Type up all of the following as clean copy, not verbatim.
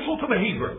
Epistle to the Hebrews.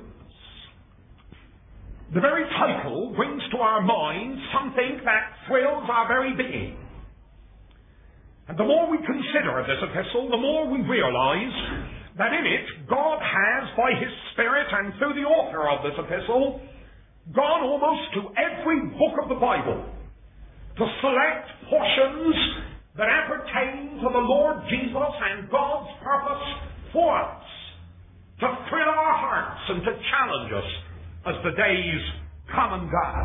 The very title brings to our minds something that thrills our very being. And the more we consider this epistle, the more we realize that in it, God has, by His Spirit and through the author of this epistle, gone almost to every book of the Bible to select portions that appertain to the Lord Jesus and God's purpose for us, to thrill our hearts and to challenge us as the days come and go.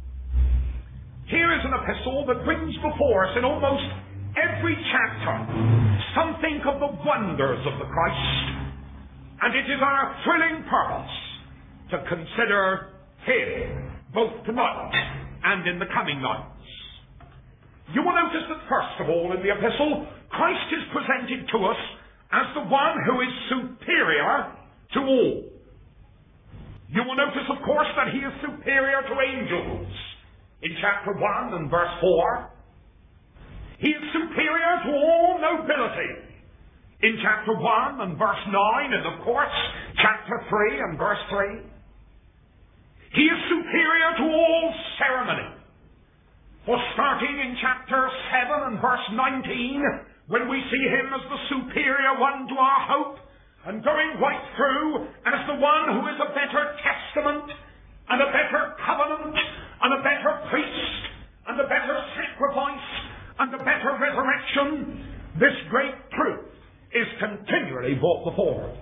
Here is an epistle that brings before us in almost every chapter something of the wonders of the Christ, and it is our thrilling purpose to consider Him both tonight and in the coming nights. You will notice that first of all in the epistle, Christ is presented to us as the one who is superior to all. You will notice, of course, that He is superior to angels in chapter 1 and verse 4. He is superior to all nobility in chapter 1 and verse 9, and of course, chapter 3 and verse 3. He is superior to all ceremony. For starting in chapter 7 and verse 19, when we see Him as the superior one to our hope, and going right through as the one who is a better testament, and a better covenant, and a better priest, and a better sacrifice, and a better resurrection, this great truth is continually brought before us.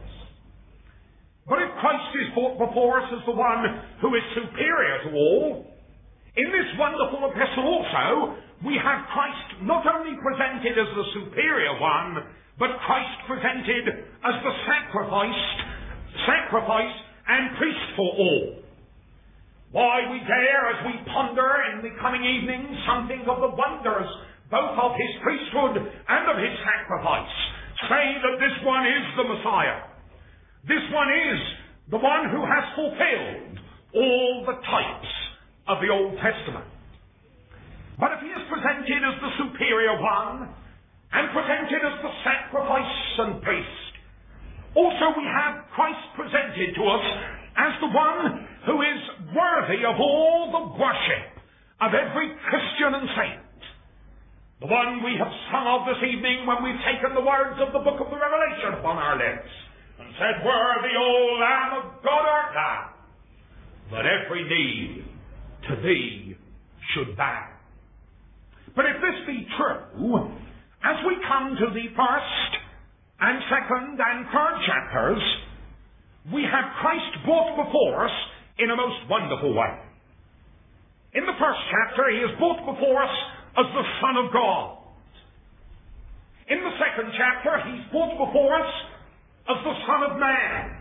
But if Christ is brought before us as the one who is superior to all, in this wonderful epistle also, we have Christ not only presented as the superior one, but Christ presented as the sacrifice and priest for all. Why, we dare, as we ponder in the coming evening, something of the wonders both of His priesthood and of His sacrifice, say that this one is the Messiah. This one is the one who has fulfilled all the types of the Old Testament. But if He is presented as the superior one, and presented as the sacrifice and priest, also we have Christ presented to us as the one who is worthy of all the worship of every Christian and saint. The one we have sung of this evening when we've taken the words of the book of the Revelation upon our lips and said, "Worthy, O Lamb of God art thou, that every knee to Thee should bow." But if this be true, as we come to the first and second and third chapters, we have Christ brought before us in a most wonderful way. In the first chapter, He is brought before us as the Son of God. In the second chapter, He's brought before us as the Son of Man.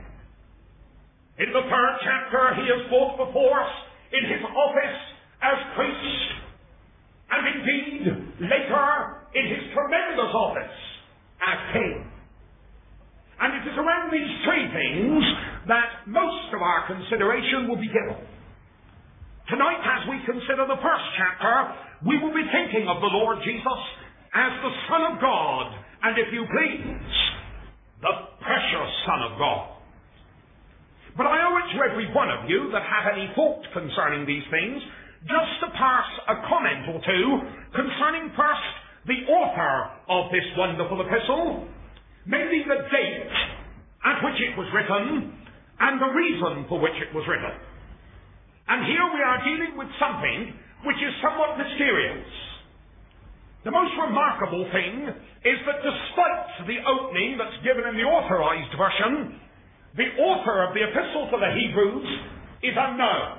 In the third chapter, He is brought before us in His office as priest, and indeed, later, in His tremendous office as King. And it is around these three things that most of our consideration will be given. Tonight, as we consider the first chapter, we will be thinking of the Lord Jesus as the Son of God, and if you please, the precious Son of God. But I owe it to every one of you that have any thought concerning these things, just to pass a comment or two concerning first the author of this wonderful epistle, maybe the date at which it was written, and the reason for which it was written. And here we are dealing with something which is somewhat mysterious. The most remarkable thing is that despite the opening that's given in the authorized version, the author of the epistle to the Hebrews is unknown.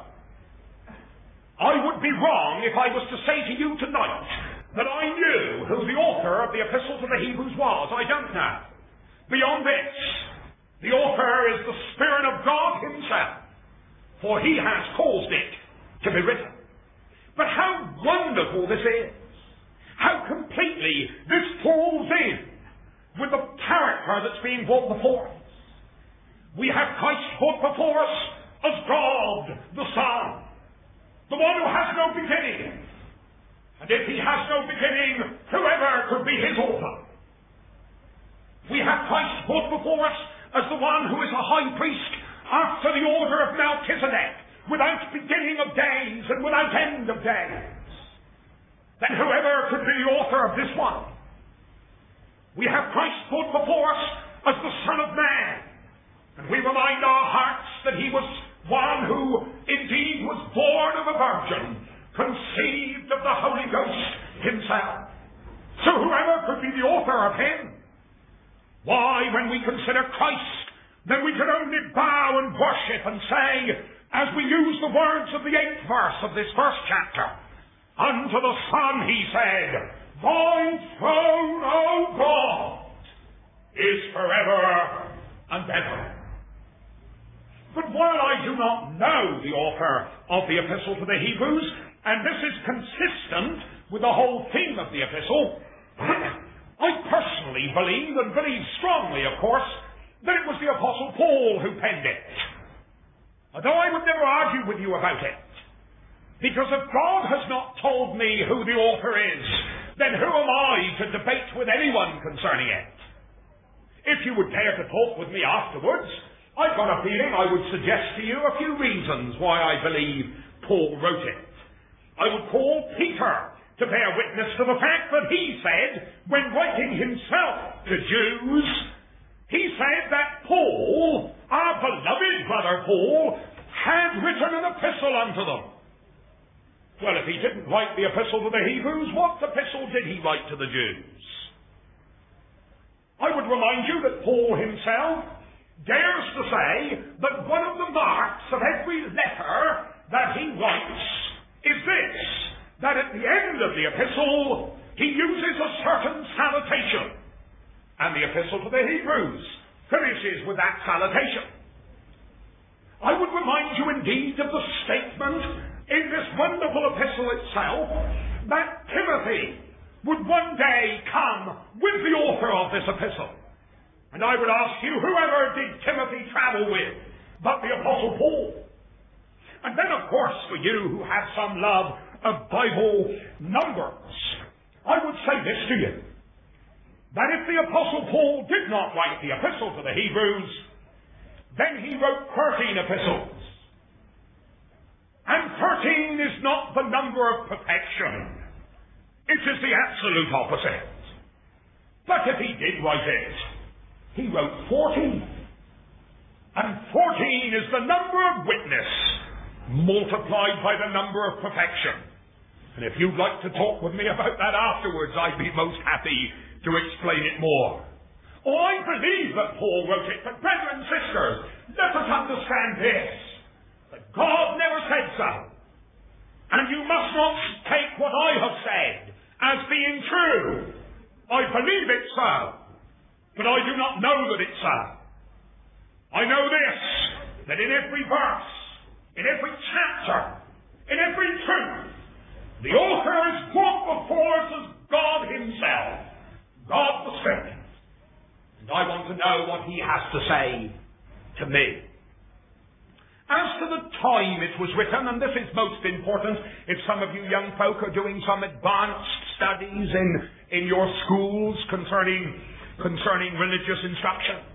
I would be wrong if I was to say to you tonight that I knew who the author of the epistle to the Hebrews was. I don't know. Beyond this, the author is the Spirit of God Himself, for He has caused it to be written. But how wonderful this is! How completely this falls in with the character that's being brought before us. We have Christ brought before us as God the Son, the one who has no beginning. And if He has no beginning, whoever could be His author? We have Christ brought before us as the one who is a high priest after the order of Melchizedek, without beginning of days and without end of days, then whoever could be the author of this one? We have Christ put before us as the Son of Man, and we remind our hearts that he was one who indeed was born of a virgin, conceived of the Holy Ghost himself. So whoever could be the author of him? Why, when we consider Christ, then we can only bow and worship and say, as we use the words of the 8th verse of this first chapter, unto the Son he said, Thy throne, O God, is forever and ever. But while I do not know the author of the Epistle to the Hebrews, and this is consistent with the whole theme of the Epistle, I personally believe, and believe strongly, of course, that it was the Apostle Paul who penned it. Although I would never argue with you about it. Because if God has not told me who the author is, then who am I to debate with anyone concerning it? If you would care to talk with me afterwards, I've got a feeling I would suggest to you a few reasons why I believe Paul wrote it. I would call Peter to bear witness to the fact that he said, when writing himself to Jews, he said that Paul, our beloved brother Paul, had written an epistle unto them. Well, if he didn't write the epistle to the Hebrews, what epistle did he write to the Jews? I would remind you that Paul himself dares to say that one of the marks of every letter that he writes is this, that at the end of the epistle, he uses a certain salutation. And the epistle to the Hebrews finishes with that salutation. I would remind you indeed of the statement in this wonderful epistle itself that Timothy would one day come with the author of this epistle. And I would ask you, whoever did Timothy travel with but the Apostle Paul? And then, of course, for you who have some love of Bible numbers, I would say this to you, that if the Apostle Paul did not write the epistle to the Hebrews, then he wrote 13 epistles. And 13 is not the number of perfection. It is the absolute opposite. But if he did write it, he wrote 14. And 14 is the number of witness multiplied by the number of perfection. And if you'd like to talk with me about that afterwards, I'd be most happy to explain it more. Oh, I believe that Paul wrote it, but brethren and sisters, let us understand this, that God never said so. And you must not take what I have said as being true. I believe it so, but I do not know that it's so. I know this, that in every verse, in every chapter, in every truth, the author is brought before us as God himself, God the Spirit. And I want to know what he has to say to me. As to the time it was written, and this is most important if some of you young folk are doing some advanced studies in your schools concerning religious instruction.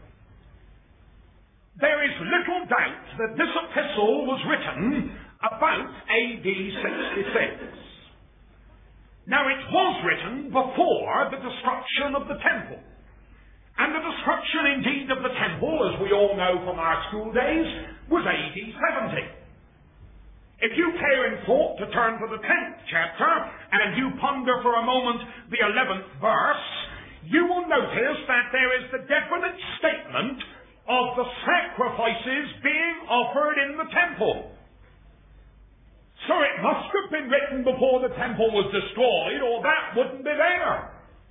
There is little doubt that this epistle was written about AD 66. Now, it was written before the destruction of the temple. And the destruction, indeed, of the temple, as we all know from our school days, was AD 70. If you care in thought to turn to the 10th chapter, and you ponder for a moment the 11th verse, you will notice that there is the definite statement of the sacrifices being offered in the temple. So it must have been written before the temple was destroyed, or that wouldn't be there.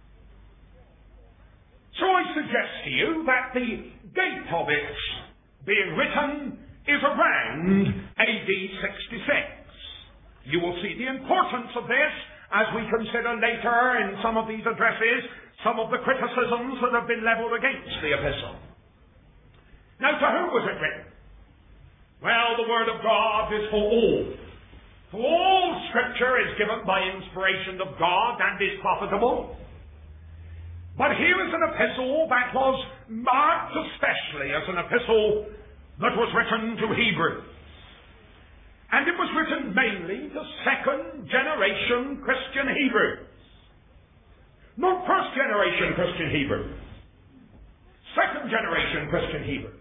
So I suggest to you that the date of it being written is around AD 66. You will see the importance of this as we consider later in some of these addresses some of the criticisms that have been leveled against the epistle. Now, to whom was it written? Well, the Word of God is for all. For all Scripture is given by inspiration of God and is profitable. But here is an epistle that was marked especially as an epistle that was written to Hebrews. And it was written mainly to second-generation Christian Hebrews. Not first-generation Christian Hebrews. Second-generation Christian Hebrews.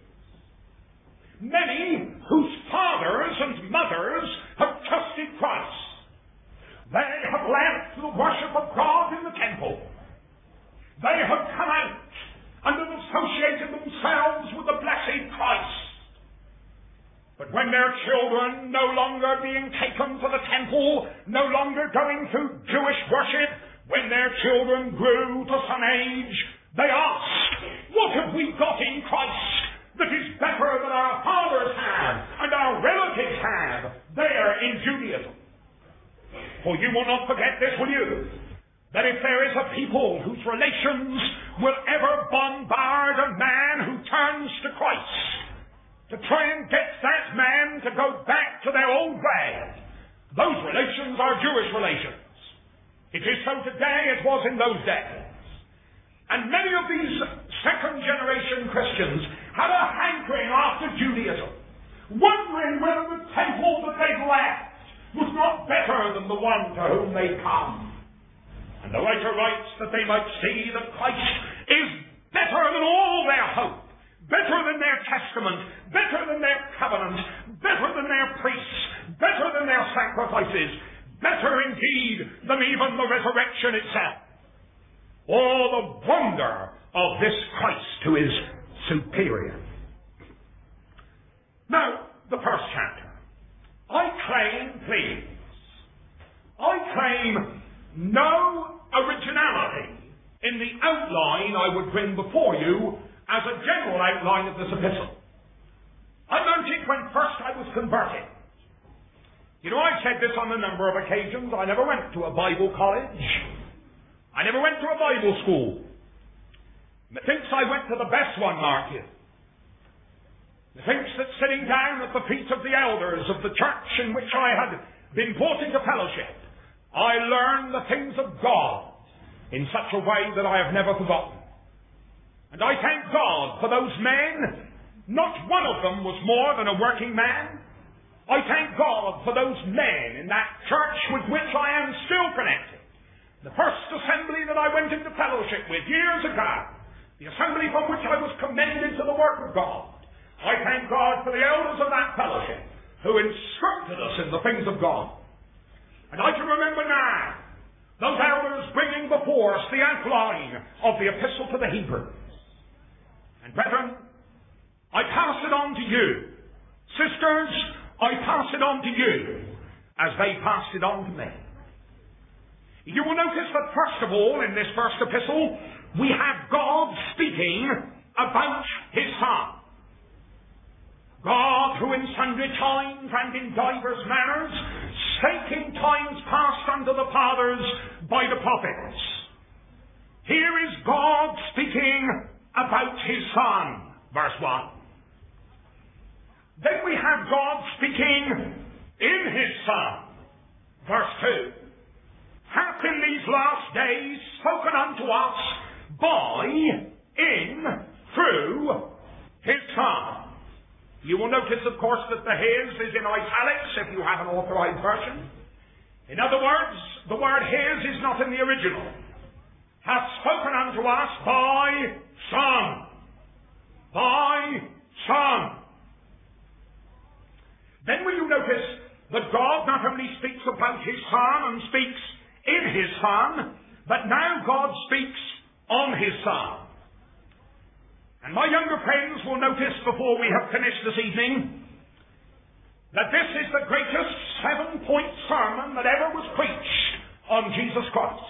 Many whose fathers and mothers have trusted Christ. They have left the worship of God in the temple. They have come out and have associated themselves with the blessed Christ. But when their children, no longer being taken to the temple, no longer going to Jewish worship, when their children grew to some age, they asked, what have we got in Christ that is better than our fathers have and our relatives have there in Judaism? For you will not forget this, will you? That if there is a people whose relations will ever bombard a man who turns to Christ, to try and get that man to go back to their old way, those relations are Jewish relations. It is so today as was in those days. And many of these second-generation Christians had a hankering after Judaism, wondering whether the temple that they'd left was not better than the one to whom they come. And the writer writes that they might see that Christ is better than all their hope, better than their testament, better than their covenant, better than their priests, better than their sacrifices, better indeed than even the resurrection itself. Oh, the wonder of this Christ who is superior. Now, the first chapter. I claim no originality in the outline I would bring before you as a general outline of this epistle. I learned it when first I was converted. You know, I've said this on a number of occasions. I never went to a Bible college. I never went to a Bible school. Methinks I went to the best one, mark you. Methinks that sitting down at the feet of the elders of the church in which I had been brought into fellowship, I learned the things of God in such a way that I have never forgotten. And I thank God for those men. Not one of them was more than a working man. I thank God for those men in that church with which I am still connected. The first assembly that I went into fellowship with years ago, the assembly from which I was commended to the work of God. I thank God for the elders of that fellowship who instructed us in the things of God. And I can remember now those elders bringing before us the outline of the epistle to the Hebrews. And brethren, I pass it on to you. Sisters, I pass it on to you as they passed it on to me. You will notice that first of all in this first epistle we have God speaking about His Son. God who in sundry times and in divers manners spake in times past unto the fathers by the prophets. Here is God speaking about His Son, verse 1. Then we have God speaking in His Son, verse 2. Hath in these last days spoken unto us by, in, through His Son. You will notice, of course, that the His is in italics if you have an authorized version. In other words, the word His is not in the original. Hath spoken unto us by Son. By Son. Then will you notice that God not only speaks about His Son and speaks in His Son, but now God speaks on His Son. And my younger friends will notice before we have finished this evening that this is the greatest 7-point sermon that ever was preached on Jesus Christ.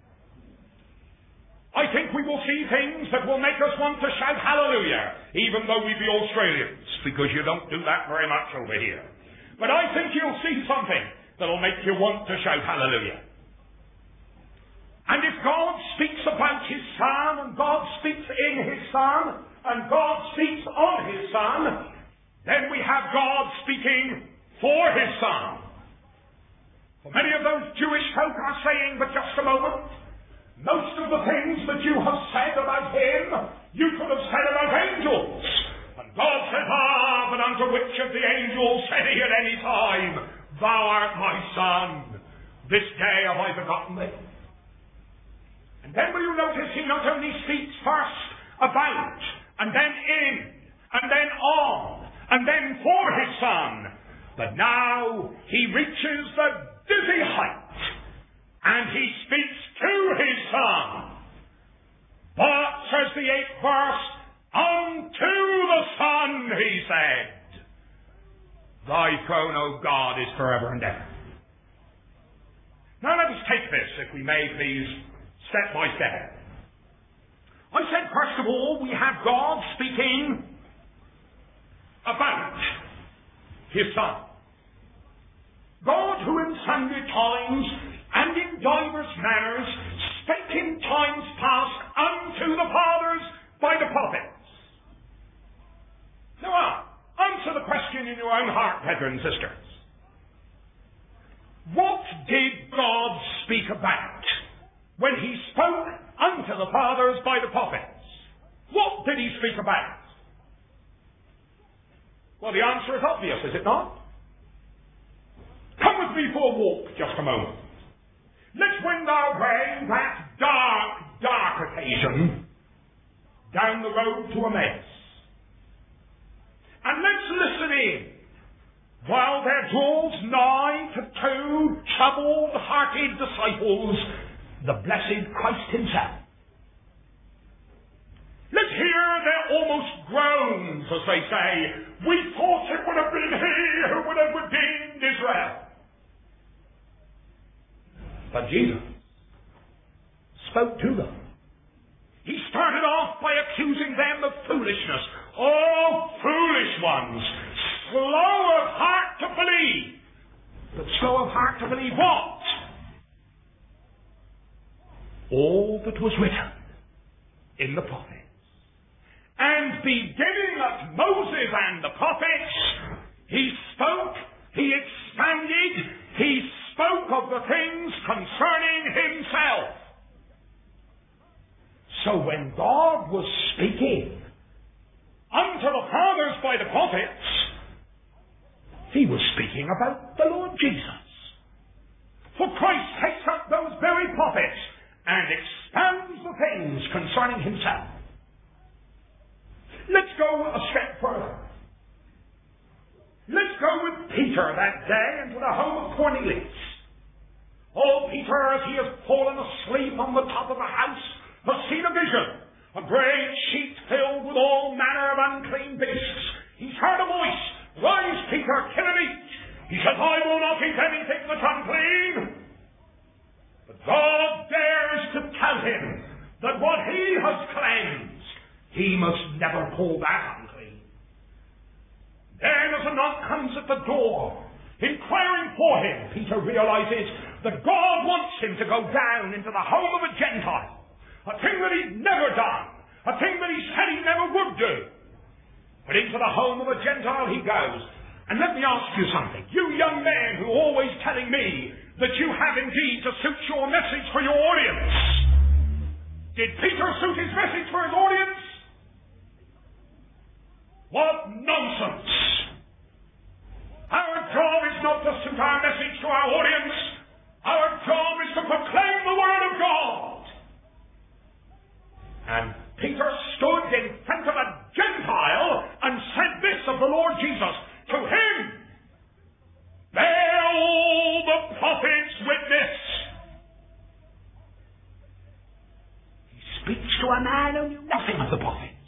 I think we will see things that will make us want to shout hallelujah, even though we be Australians, because you don't do that very much over here. But I think you'll see something that will make you want to shout hallelujah. And if God speaks about His Son, and God speaks in His Son, and God speaks on His Son, then we have God speaking for His Son. For many of those Jewish folk are saying, but just a moment, most of the things that you have said about Him, you could have said about angels. And God says, but unto which of the angels said he at any time, Thou art my Son, this day have I begotten thee. And then will you notice he not only speaks first about, and then in, and then on, and then for his Son, but now he reaches the dizzy height, and he speaks to his Son. But, says the 8th verse, unto the Son he said, Thy throne, O God, is forever and ever. Now let us take this, if we may please, step by step. I said, first of all, we have God speaking about his Son. God, who in sundry times and in divers manners spake in times past unto the fathers by the prophets. Now, answer the question in your own heart, brethren and sisters. What did God speak about when he spoke unto the fathers by the prophets? What did he speak about? Well, the answer is obvious, is it not? Come with me for a walk just a moment. Let's wend our way that dark occasion down the road to Emmaus. And let's listen in while there draws nigh to 2 troubled-hearted disciples the blessed Christ himself. Let's hear their almost groans as they say, We thought it would have been he who would have redeemed Israel. But Jesus spoke to them. He started off by accusing them of foolishness. Oh, foolish ones, slow of heart to believe. But slow of heart to believe what? All that was written in the prophets. And beginning at Moses and the prophets, he spoke, he expanded, he spoke of the things concerning himself. So when God was speaking unto the fathers by the prophets, he was speaking about the Lord Jesus. For Christ takes up those very prophets and expands the things concerning himself. Let's go a step further. Let's go with Peter that day into the home of Cornelius. Oh, Peter, as he has fallen asleep on the top of a house, has seen a vision. A great sheet filled with all manner of unclean beasts. He's heard a voice. Rise, Peter, kill and eat. He says, I will not eat anything that's unclean. But God dares to tell him that what he has cleansed, he must never call that unclean. Then as a knock comes at the door, inquiring for him, Peter realizes that God wants him to go down into the home of a Gentile. A thing that he'd never done. A thing that he said he never would do. But into the home of a Gentile he goes. And let me ask you something. You young men who are always telling me that you have indeed to suit your message for your audience. Did Peter suit his message for his audience? What nonsense! Our job is not to suit our message to our audience. Our job is to proclaim the Word of God. And Peter stood in front of a Gentile and said this of the Lord Jesus. To him, bear all the prophets witness. He speaks to a man who knew nothing of the prophets,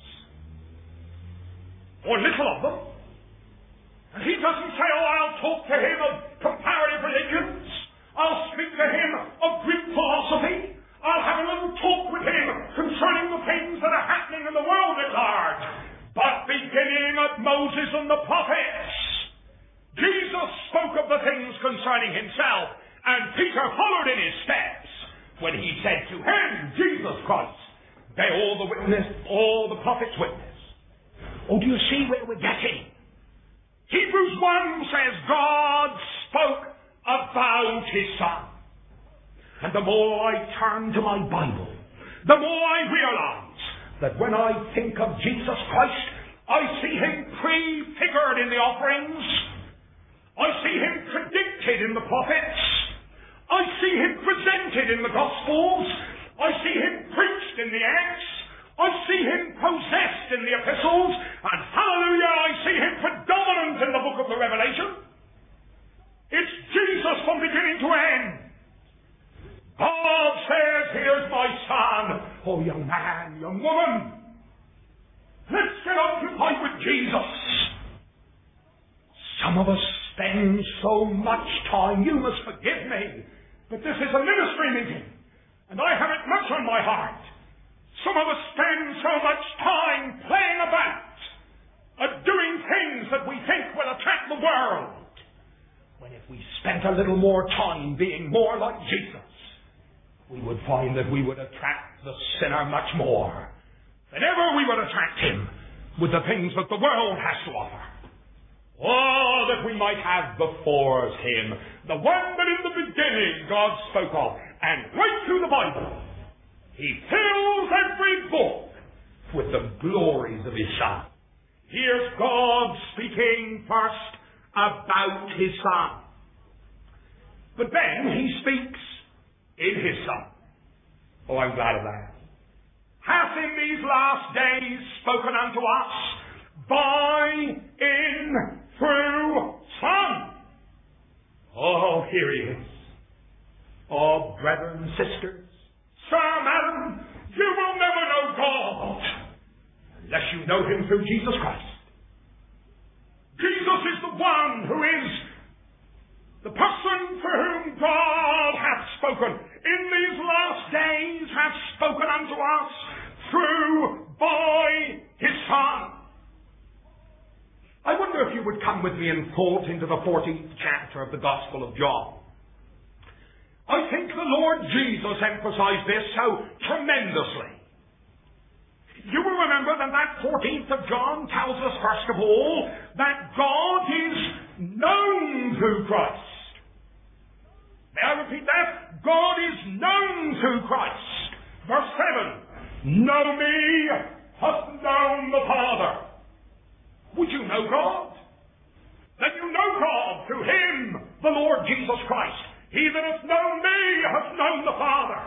or little of them. And he doesn't say, oh, I'll talk to him of comparative religions. I'll speak to him of Greek philosophy. I'll have a little talk with him concerning the things that are happening in the world at large. But beginning at Moses and the prophets, Jesus spoke of the things concerning himself, and Peter followed in his steps when he said to him, Jesus Christ, bear all the prophets witness. Oh, do you see where we're getting? Hebrews 1 says God spoke about his Son. And the more I turn to my Bible, the more I realize that when I think of Jesus Christ, I see him prefigured in the offerings. I see him predicted in the prophets. I see him presented in the Gospels. I see him preached in the Acts. I see him possessed in the epistles. And hallelujah, I see him predominant in the book of the Revelation. It's Jesus from beginning to end. God says, here's my son. Oh, young man, young woman, let's get occupied with Jesus. Some of us spend so much time, you must forgive me, but this is a ministry meeting, and I have it much on my heart. Some of us spend so much time playing about, doing things that we think will attract the world, when if we spent a little more time being more like Jesus, we would find that we would attract the sinner much more than ever we would attract him with the things that the world has to offer. Oh, that we might have before us him, the one that in the beginning God spoke of, and right through the Bible, he fills every book with the glories of his Son. Here's God speaking first about his Son. But then he speaks in his Son. Oh, I'm glad of that. Hath in these last days spoken unto us by, in, through Son. Oh, here he is. Oh, brethren, sisters, sir, madam, you will never know God unless you know him through Jesus Christ. Jesus is the one who is the person for whom God hath spoken in these last days, hath spoken unto us through, by his Son. I wonder if you would come with me in thought into the 14th chapter of the Gospel of John. I think the Lord Jesus emphasized this so tremendously. You will remember that 14th of John tells us, first of all, that God is known through Christ. May I repeat that? God is known through Christ. Verse 7, know me, hast known the Father. Would you know God? Then you know God through him, the Lord Jesus Christ. He that hath known me hath known the Father.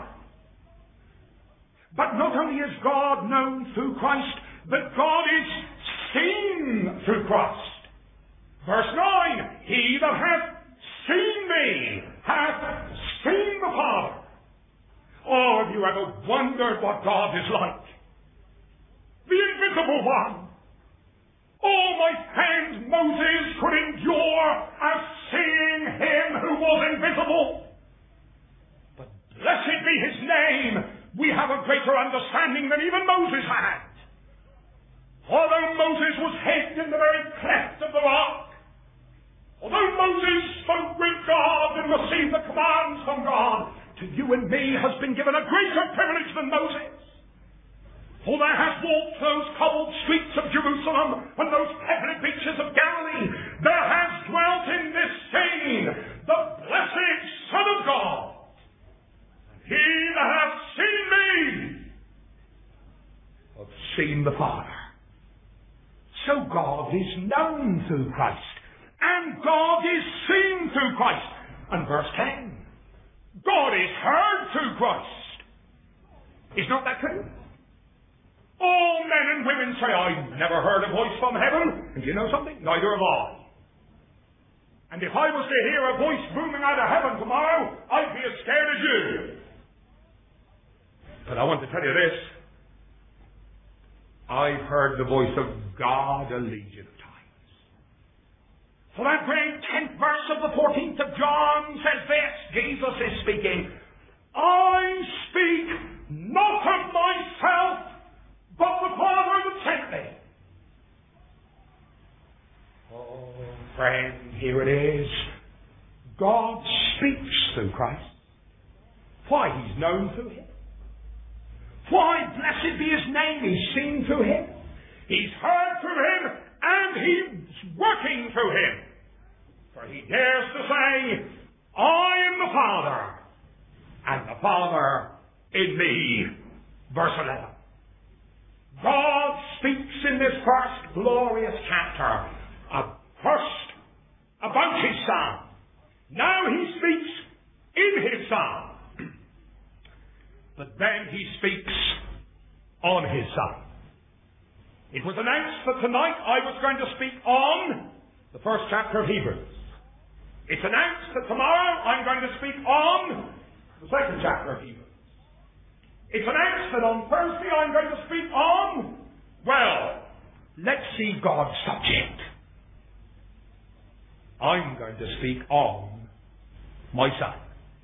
But not only is God known through Christ, but God is seen through Christ. Verse 9, he that hath seen me hath seen the Father. Oh, have you ever wondered what God is like? The invisible one. Oh, my friend, Moses could endure as seeing him who was invisible. But blessed be his name, we have a greater understanding than even Moses had. Although Moses was hid in the very cleft of the rock, although Moses spoke with God and received the commands from God, to you and me has been given a greater privilege than Moses. For there has walked those cobbled streets of Jerusalem and those pebbled beaches of Galilee. There has dwelt in this scene the blessed Son of God. And he that hath seen me hath seen the Father. So God is known through Christ. And God is seen through Christ. And verse 10, God is heard through Christ. Is not that true? All men and women say, I've never heard a voice from heaven. And you know something? Neither have I. And if I was to hear a voice booming out of heaven tomorrow, I'd be as scared as you. But I want to tell you this. I've heard the voice of God a legion of times. For that great 10th verse of the 14th of John says this. Jesus is speaking. I speak not of myself, but the Father that sent me. Oh, friend, here it is. God speaks through Christ. Why, he's known through him. Why, blessed be his name, he's seen through him. He's heard through him, and he's working through him. For he dares to say, I am the Father, and the Father in me. Verse 11. God speaks in this first glorious chapter first about his Son. Now he speaks in his Son. But then he speaks on his Son. It was announced that tonight I was going to speak on the first chapter of Hebrews. It's announced that tomorrow I'm going to speak on the second chapter of Hebrews. It's announced that on Thursday I'm going to speak on, well, let's see God's subject. I'm going to speak on my Son.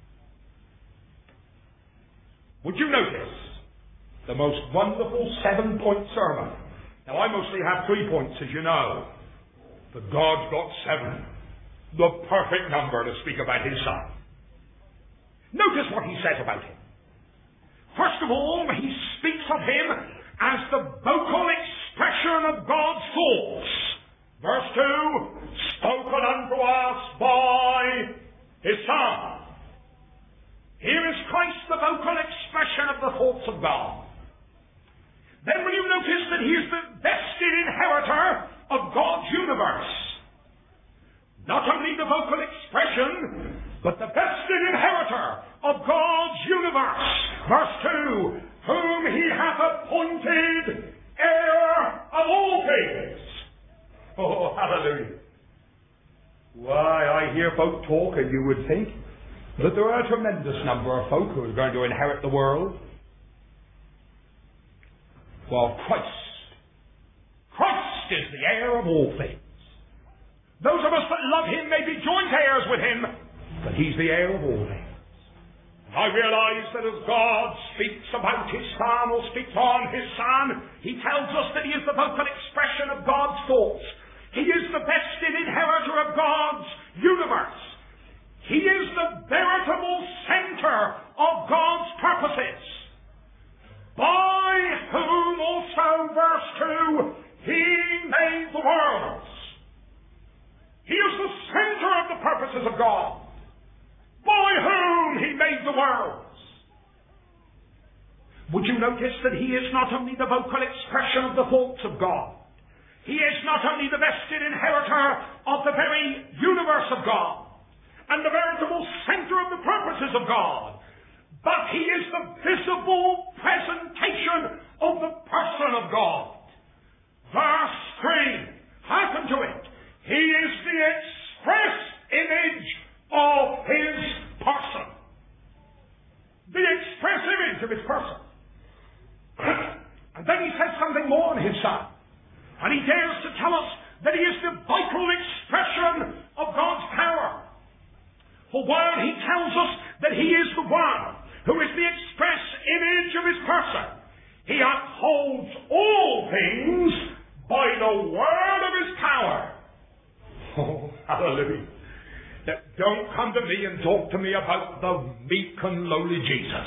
Would you notice the most wonderful 7-point sermon? Now, I mostly have 3 points, as you know. But God's got 7. The perfect number to speak about his Son. Notice what he says about him. First of all, he speaks of him as the vocal expression of God's thoughts. Verse 2, spoken unto us by his Son. Here is Christ, the vocal expression of the thoughts of God. Then will you notice that he is the vested inheritor of God's universe. Not only the vocal expression, but the vested inheritor of God's universe. Verse 2, whom he hath appointed heir of all things. Oh, hallelujah. Why, I hear folk talk, and you would think that there are a tremendous number of folk who are going to inherit the world. Well, Christ is the heir of all things. Those of us that love him may be joint heirs with him, but he's the heir of all things. I realize that as God speaks about his Son or speaks on his Son, he tells us that he is the vocal expression of God's thoughts. He is the vested inheritor of God's universe. He is the veritable center of God's purposes. By whom also, verse 2, he made the worlds. He is the center of the purposes of God. By whom he made the worlds. Would you notice that he is not only the vocal expression of the thoughts of God, he is not only the vested inheritor of the very universe of God, and the veritable center of the purposes of God, but he is the visible presentation of the person of God. Verse 3, hearken to it. He is the express image of his person. The express image of his person. And then he says something more on his Son. And he dares to tell us that he is the vital expression of God's power. For while he tells us that he is the one who is the express image of his person, he upholds all things by the word of his power. Oh, hallelujah. Don't come to me and talk to me about the meek and lowly Jesus.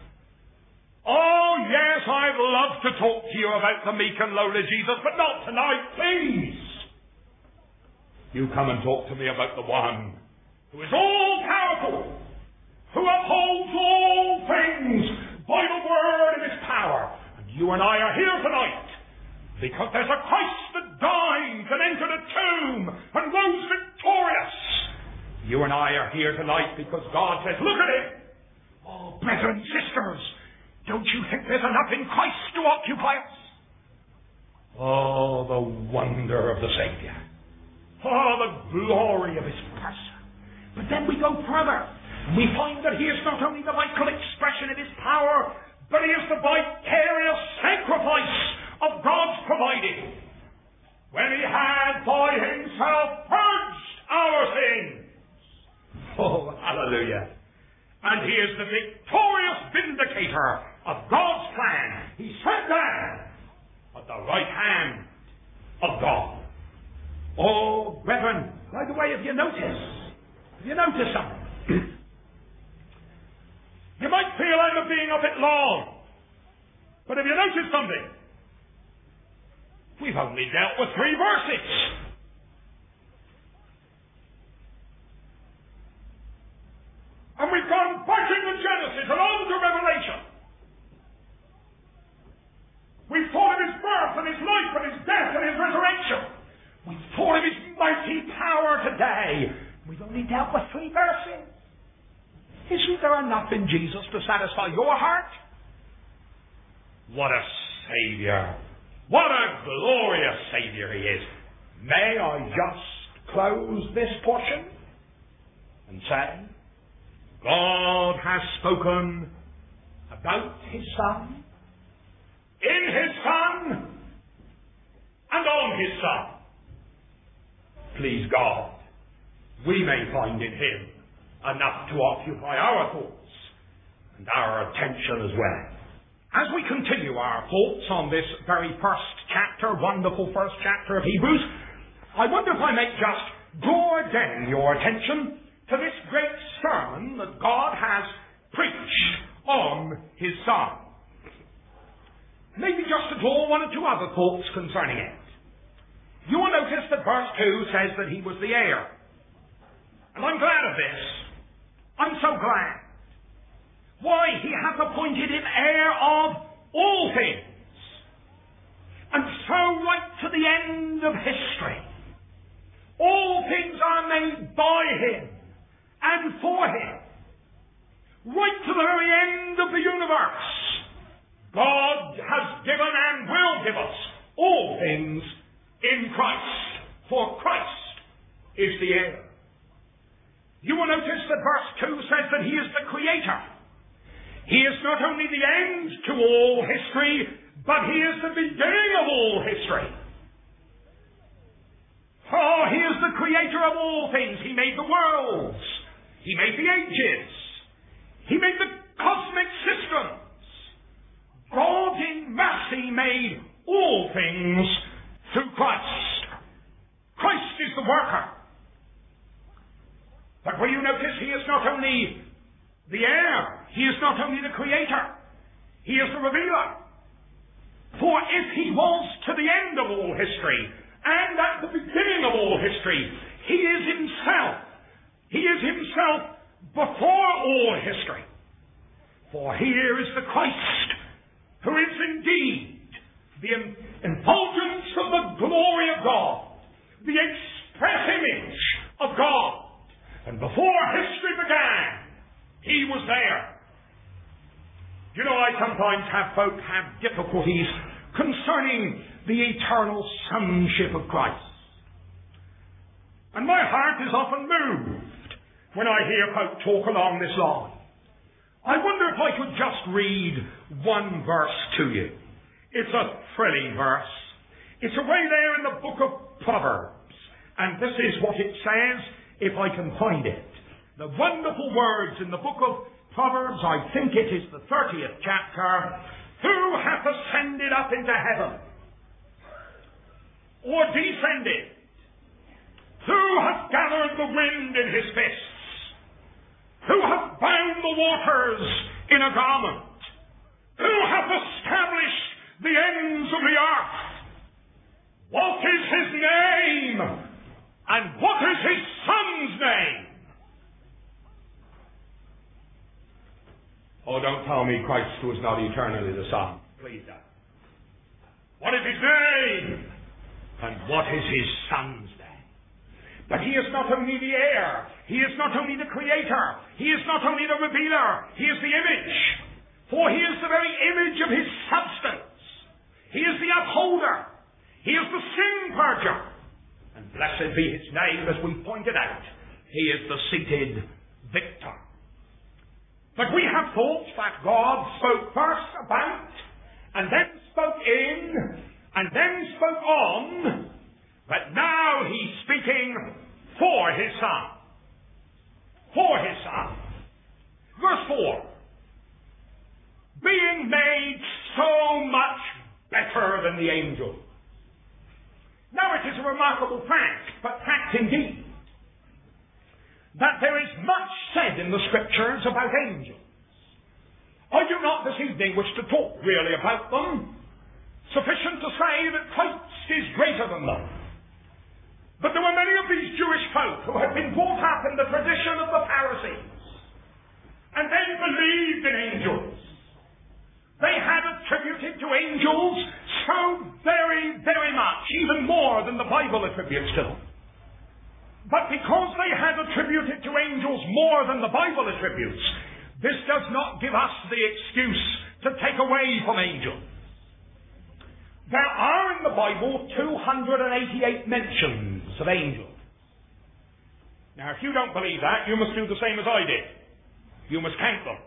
Oh, yes, I'd love to talk to you about the meek and lowly Jesus, but not tonight, please. You come and talk to me about the one who is all-powerful, who upholds all things by the word of his power. And you and I are here tonight because there's a Christ that died and entered a tomb and rose victorious. You and I are here tonight because God says, look at him. Oh, brethren, sisters, don't you think there's enough in Christ to occupy us? Oh, the wonder of the Savior. Oh, the glory of his person. But then we go further, and we find that he is not only the vital expression of his power, but he is the vicarious sacrifice of God's providing. When he had by himself purged our sins. Oh, hallelujah. And he is the victorious vindicator of God's plan. He sat down at the right hand of God. Oh, brethren, by the way, have you noticed something? You might feel I'm being a bit long, but have you noticed something? We've only dealt with 3 verses. And we've gone back into Genesis and on to Revelation. We've thought of his birth and his life and his death say, we've only dealt with 3 verses. Isn't there enough in Jesus to satisfy your heart? What a Saviour. What a glorious Saviour he is. May I just close this portion and say, God has spoken about his Son, in his Son, and on his Son. Please God, we may find in him enough to occupy our thoughts and our attention as well. As we continue our thoughts on this very first chapter, wonderful first chapter of Hebrews, I wonder if I may just draw again your attention to this great sermon that God has preached on his Son. Maybe just to draw 1 or 2 other thoughts concerning it. You will notice that verse 2 says that he was the heir. And I'm glad of this. I'm so glad. Why, he hath appointed him heir of all things. And so right to the end of history, all things are made by him and for him. Right to the very end of the universe, God has given and will give us all things in Christ, for Christ is the heir. You will notice that verse 2 says that he is the creator. He is not only the end to all history, but he is the beginning of all history. Oh, he is the creator of all things. He made the worlds. He made the ages. He made the cosmic systems. God in mercy made all things through Christ. Christ is the worker. But will you notice he is not only the heir, he is not only the creator, he is the revealer. For if he was to the end of all history, and at the beginning of all history, he is himself. He is himself before all history. For here is the Christ, who is indeed the effulgence of the glory of God, the express image of God. And before history began, he was there. You know, I sometimes have folk have difficulties concerning the eternal sonship of Christ. And my heart is often moved when I hear folk talk along this line. I wonder if I could just read 1 verse to you. It's a thrilling verse. It's away there in the book of Proverbs. And this is what it says, if I can find it. The wonderful words in the book of Proverbs, I think it is the 30th chapter. Who hath ascended up into heaven? Or descended? Who hath gathered the wind in his fists? Who hath bound the waters in a garment? Who hath established the ends of the earth? What is his name? And what is his son's name? Oh, don't tell me Christ was not eternally the Son. Please don't. What is his name? And what is his son's name? But he is not only the heir. He is not only the creator. He is not only the revealer. He is the image. For he is the very image of his substance. He is the upholder. He is the sin purger. And blessed be his name, as we pointed out. He is the seated victor. But we have thought that God spoke first about, and then spoke in, and then spoke on, but now he's speaking for his Son. For his Son. Verse 4. Being made so much better than the angels. Now it is a remarkable fact, but fact indeed, that there is much said in the Scriptures about angels. I do not this evening wish to talk really about them. Sufficient to say that Christ is greater than them. But there were many of these Jewish folk who had been brought up in the tradition of the Pharisees, and they believed in angels. They had attributed to angels so very, very much, even more than the Bible attributes to them. But because they had attributed to angels more than the Bible attributes, this does not give us the excuse to take away from angels. There are in the Bible 288 mentions of angels. Now, if you don't believe that, you must do the same as I did. You must count them.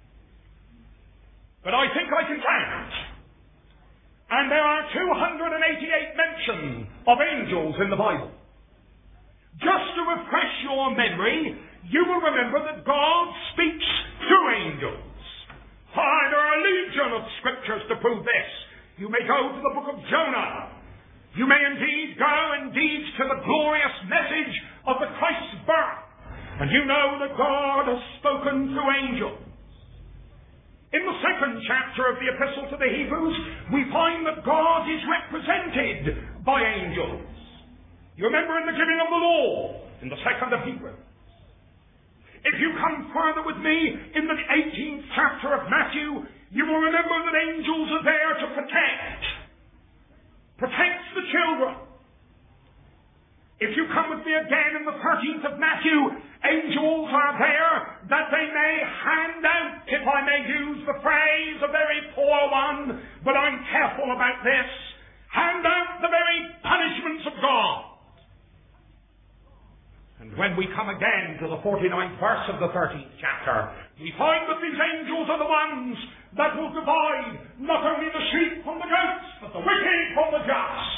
But I think I can count. And there are 288 mentions of angels in the Bible. Just to refresh your memory, you will remember that God speaks through angels. There are a legion of scriptures to prove this. You may go to the book of Jonah. You may indeed go to the glorious message of the Christ's birth. And you know that God has spoken through angels. In the second chapter of the Epistle to the Hebrews, we find that God is represented by angels. You remember in the giving of the law, in the second of Hebrews. If you come further with me, in the 18th chapter of Matthew, you will remember that angels are there to protect the children. If you come with me again in the 13th of Matthew, angels are there that they may hand out, if I may use the phrase, a very poor one, but I'm careful about this, hand out the very punishments of God. And when we come again to the 49th verse of the 13th chapter, we find that these angels are the ones that will divide not only the sheep from the goats, but the wicked from the just.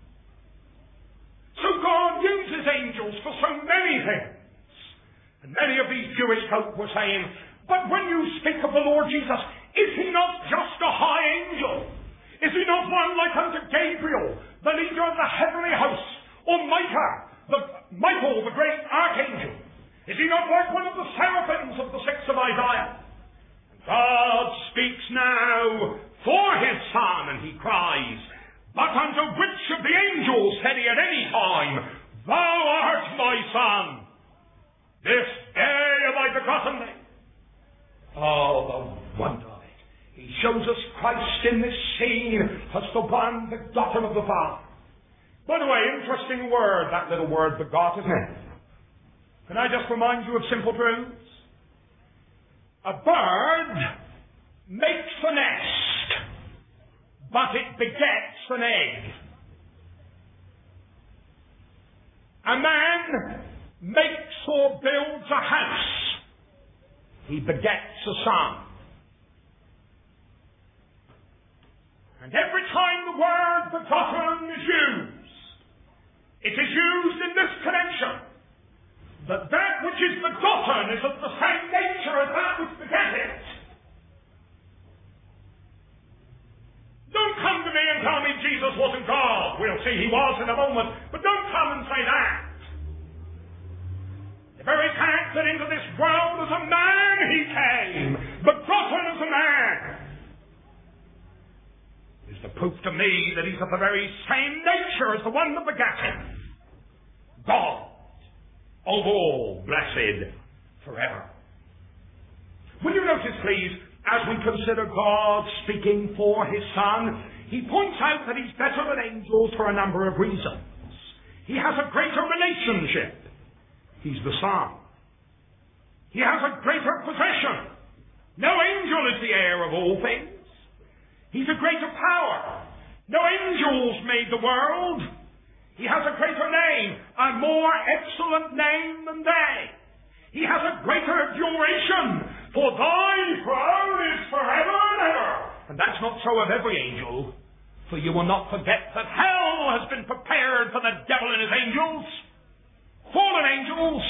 So God uses angels for so many things. And many of these Jewish folk were saying, but when you speak of the Lord Jesus, is he not just a high angel? Is he not one like unto Gabriel, the leader of the heavenly host, or Michael, the great archangel? Is he not like one of the seraphims of the 6th of Isaiah? And God speaks now for his Son, and he cries, but unto which of the angels said he at any time, thou art my Son, this day have I begotten thee? Oh, the wonder of it. He shows us Christ in this scene as the one begotten of the Father. By the way, interesting word, that little word begot, isn't it? Can I just remind you of simple truths? A bird makes a nest, but it begets an egg. A man makes or builds a house. He begets a son. And every time the word begotten is used, it is used in this connection, that which is begotten is of the same nature as that which begat it. Don't come to me and tell me Jesus wasn't God. We'll see he was in a moment, but don't come and say that. The very fact that into this world as a man he came, begotten as a man, is the proof to me that he's of the very same nature as the one that begat him. God, of all, blessed forever. Will you notice, please, as we consider God speaking for his Son, he points out that he's better than angels for a number of reasons. He has a greater relationship. He's the Son. He has a greater possession. No angel is the heir of all things. He's a greater power. No angels made the world. He has a greater name, a more excellent name than they. He has a greater duration, for thy throne is forever and ever. And that's not so of every angel, for you will not forget that hell has been prepared for the devil and his angels. Fallen angels.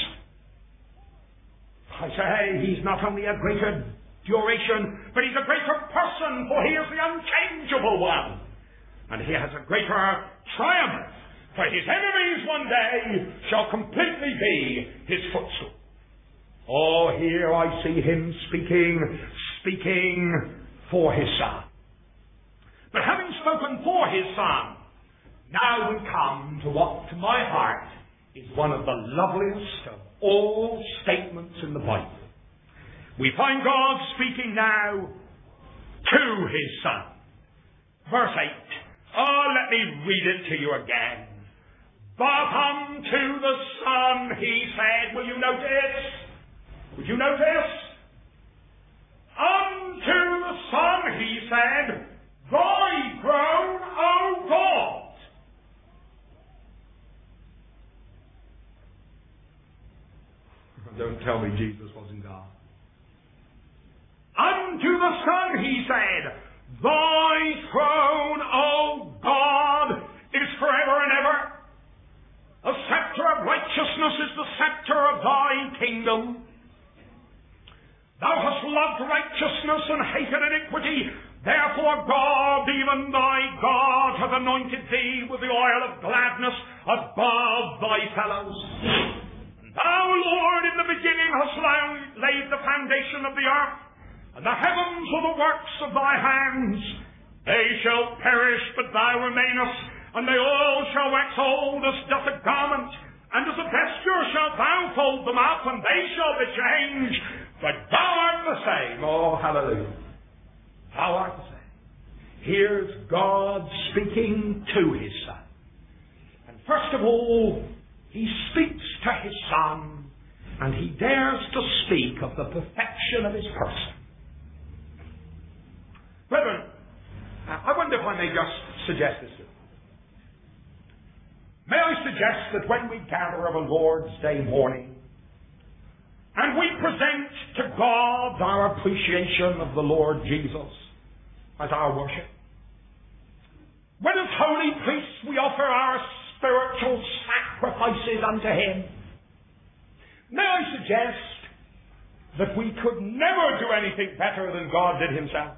I say, he's not only a greater duration, but he's a greater person, for he is the unchangeable one. And he has a greater triumph, for his enemies one day shall completely be his footstool. Oh, here I see him speaking for his Son. But having spoken for his Son, now we come to what to my heart is one of the loveliest of all statements in the Bible. We find God speaking now to his Son. Verse 8. Oh, let me read it to you again. But Unto the Son he said, will you notice? Would you notice? Unto the Son he said, thy throne, O God. Don't tell me Jesus wasn't God. Unto the Son he said, thy throne, O God, is forever and ever. A scepter of righteousness is the scepter of thy kingdom. Thou hast loved righteousness and hated iniquity. Therefore God, even thy God, hath anointed thee with the oil of gladness above thy fellows. Thou, Lord, in the beginning hast laid the foundation of the earth, and the heavens are the works of thy hands. They shall perish, but thou remainest, and they all shall wax old as doth a garment, and as a vesture shalt thou fold them up, and they shall be changed, but thou art the same. Oh, hallelujah. Thou art the same. Here's God speaking to his Son. And first of all, he speaks to his Son, and he dares to speak of the perfection of his person. Brethren, I wonder if I may just suggest this to you. May I suggest that when we gather of a Lord's Day morning, and we present to God our appreciation of the Lord Jesus as our worship, when as holy priests we offer our spiritual sacrifices unto him, may I suggest that we could never do anything better than God did himself.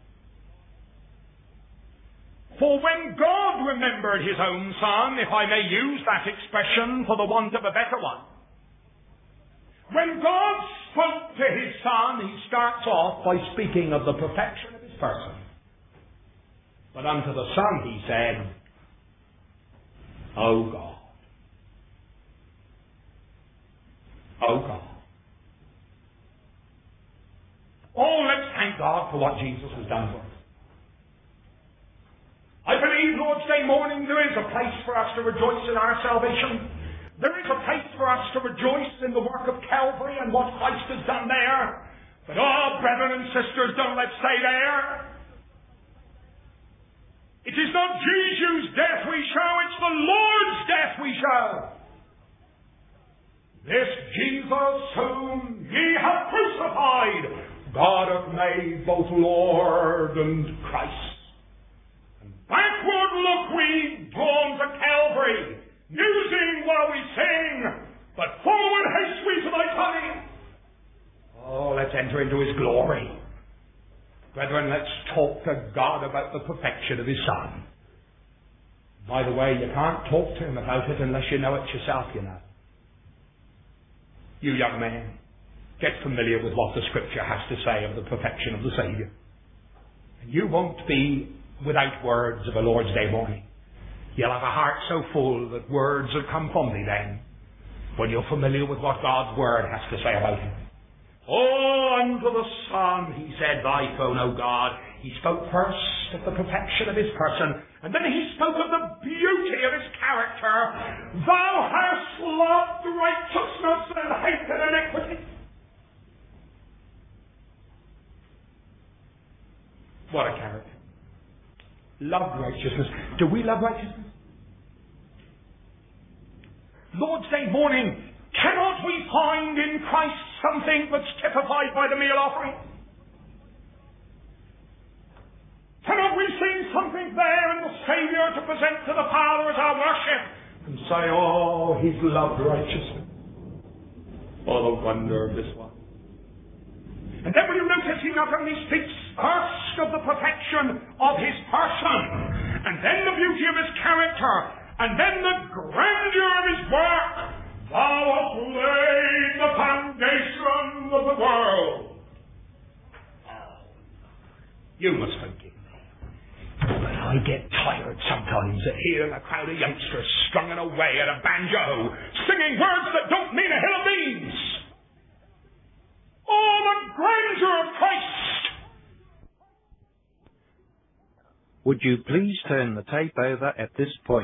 For when God remembered his own Son, if I may use that expression for the want of a better one, when God spoke to his Son, he starts off by speaking of the perfection of his person. But unto the Son he said, O God. O God. Oh, let's thank God for what Jesus has done for us. I believe Lord's Day morning there is a place for us to rejoice in our salvation. There is a place for us to rejoice in the work of Calvary and what Christ has done there. But oh, brethren and sisters, don't let's stay there. It is not Jesus' death we show, it's the Lord's death we show. This Jesus whom ye have crucified, God hath made both Lord and Christ. Backward look we, drawn to Calvary, musing while we sing, but forward haste we to thy coming. Oh, let's enter into his glory. Brethren, let's talk to God about the perfection of his Son. By the way, you can't talk to him about it unless you know it yourself, you know. You young men, get familiar with what the Scripture has to say of the perfection of the Saviour. And you won't be without words of a Lord's Day morning. You'll have a heart so full that words will come from thee then, when you're familiar with what God's Word has to say about him. Oh, unto the Son he said, thy throne, O God. He spoke first of the perfection of his person, and then he spoke of the beauty of his character. Thou hast loved righteousness and hated iniquity. What a character. Loved righteousness. Do we love righteousness? Lord's Day morning, cannot we find in Christ something that's typified by the meal offering? Cannot we see something there in the Saviour to present to the Father as our worship and say, oh, he's loved righteousness. Oh, the wonder of this one. And then will you notice he not only speaks first of the perfection of his person, and then the beauty of his character, and then the grandeur of his work. Thou hast laid the foundation of the world. You must forgive me, but I get tired sometimes of hearing a crowd of youngsters strumming away at a banjo, singing words that don't mean a hill of beans. Oh, the grandeur of Christ! Would you please turn the tape over at this point?